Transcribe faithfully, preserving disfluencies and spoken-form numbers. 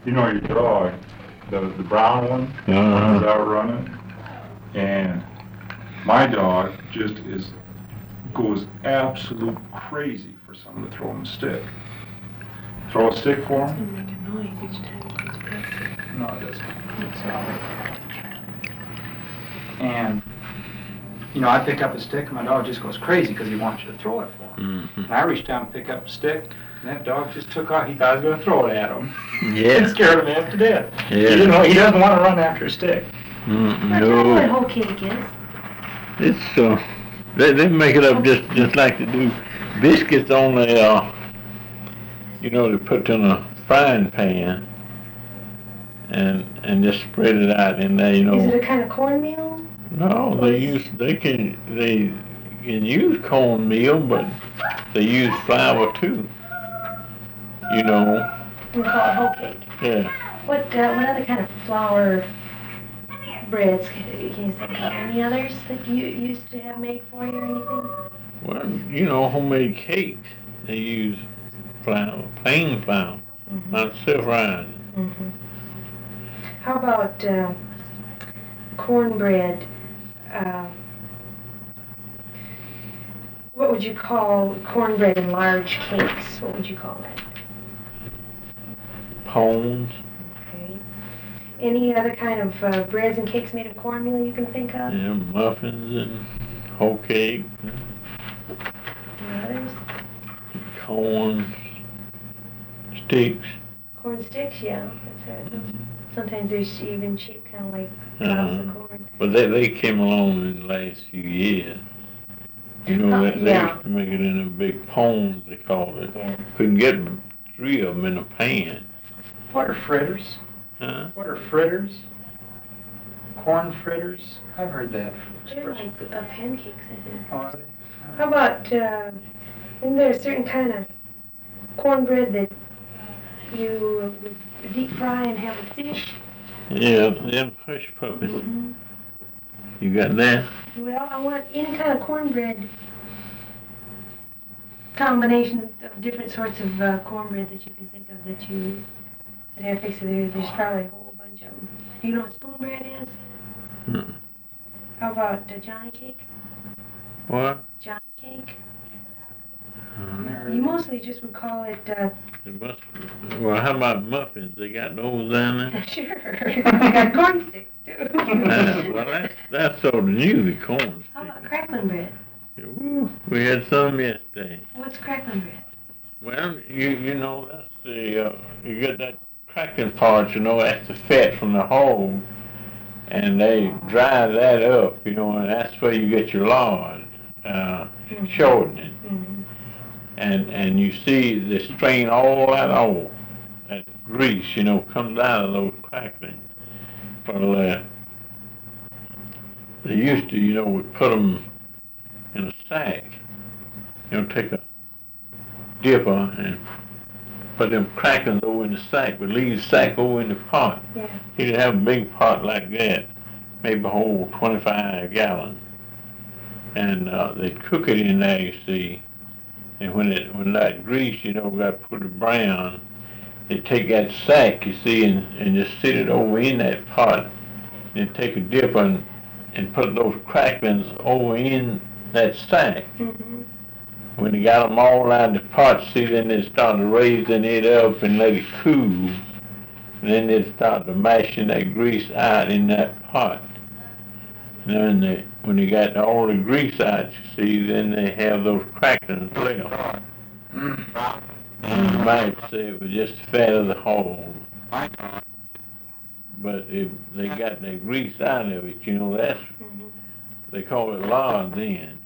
you know your dog, the the brown one, Uh-huh. is out running, and my dog just is goes absolute crazy for someone to throw him a stick. Throw a stick for It's him? gonna make a noise each time it gets pressed. No, it doesn't. It's not. And you know, I pick up a stick, and my dog just goes crazy because he wants you to throw it for him. Mm-hmm. And I reached down and picked up a stick, and that dog just took off. He thought I was going to throw it at him. Yeah. It scared him half to death. Yeah. He didn't know, he doesn't want to run after a stick. Mm, I don't know what no. whole cake is. It's, uh, they, they make it up just, just like they do biscuits on the, uh, you know, they put in a frying pan and, and just spread it out in there, you know. Is it a kind of cornmeal? No, they use, they can, they can use cornmeal, but they use flour too. You know, We call it whole cake. yeah. What uh, what other kind of flour breads can you can you think of? Any others that you used to have made for you or anything? Well, you know, homemade cakes, they use flour, plain flour, Mm-hmm. not self-rising. Mm-hmm. How about uh, cornbread? Uh, what would you call cornbread in large cakes? What would you call that? Pones, Okay. Any other kind of uh, breads and cakes made of cornmeal you can think of? yeah, muffins and whole cake, Any others? corn sticks. Corn sticks, yeah, that's right. Sometimes they're sh- even shaped kind of like Uh-huh. cobs of corn. But they, they came along in the last few years. You know, Uh, that they yeah. used to make it in a big pones, they called it. Yeah. Couldn't get three of them in a pan. What are fritters? Huh? What are fritters? Corn fritters? I've heard that They're expression. like uh, pancakes, I think. Oh, are they? How about, uh, isn't there a certain kind of cornbread that you would deep fry and have with fish? Yeah, them hush puppies. Mm-hmm. You got that? Well, I want any kind of cornbread combination of different sorts of uh, cornbread that you can think of that you that have fixed. There, there's probably a whole bunch of them. Do you know what spoon bread is? Mm. How about uh, Johnny cake? What? Johnny cake? Uh, You mostly just would call it, uh, it must, well, how about muffins? They got those down there? sure, they got corn sticks too. Uh, well, that's, that's sort of new, the corn How about stick. crackling bread? Ooh, we had some yesterday. What's crackling bread? Well, you you know, that's the, uh, you get that cracking part, you know, that's the fat from the hog, and they dry that up, you know, and that's where you get your lard, uh, shortening. Mm-hmm. And, and you see they strain all that oil, that grease, you know, comes out of those cracklings. Well, uh, they used to, you know, would put them in a sack, you know, take a dipper and put them cracklings over in the sack, but leave the sack over in the pot. Yeah. He'd have a big pot like that, maybe a whole twenty-five gallon. And uh, they'd cook it in there, you see. And when it when that grease, you know, got put it brown, they take that sack, you see, and, and just sit it over in that pot. And take a dip and, and put those cracklings over in that sack. Mm-hmm. When they got them all out of the pot, see, then they started raising it up and let it cool. And then they started mashing that grease out in that pot. And then they, when they got all the grease out, you see, then they have those cracklings left. Mm. And you might say it was just the fat of the hog. But if they got the grease out of it, you know, that's, Mm-hmm. they call it lard then.